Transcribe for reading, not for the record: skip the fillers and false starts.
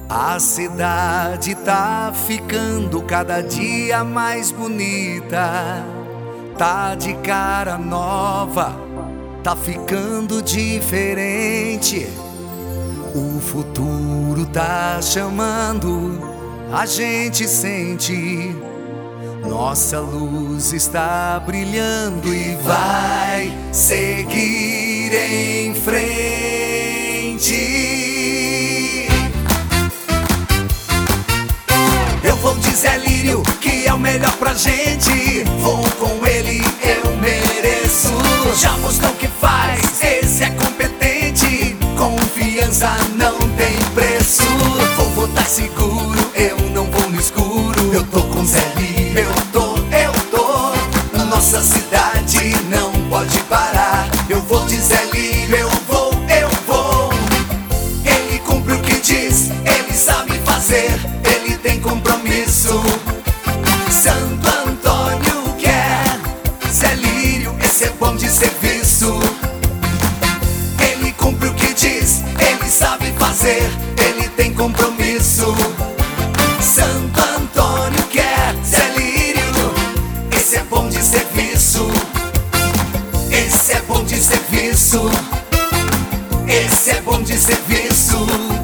A cidade tá ficando cada dia mais bonita. Tá de cara nova, tá ficando diferente. O futuro tá chamando, a gente sente. Nossa luz está brilhando e vai seguir em frente. Eu vou de Zé Lírio, que é o melhor pra gente. Vou com ele, eu mereço. Já mostrou que faz, esse é competente. Confiança não tem preço. Vou votar seguro, eu não vou no escuro. Eu tô com Zé Lírio, eu tô. Nossa cidade não pode parar. Eu vou de Zé Lírio, eu vou. Ele cumpre o que diz, ele sabe fazer, ele tem compromisso. Santo Antônio quer Zé Lírio, esse é bom de serviço. Ele cumpre o que diz, ele sabe fazer, ele tem compromisso. Santo Antônio quer Zé Lírio, esse é bom de serviço. Esse é bom de serviço. Esse é bom de serviço.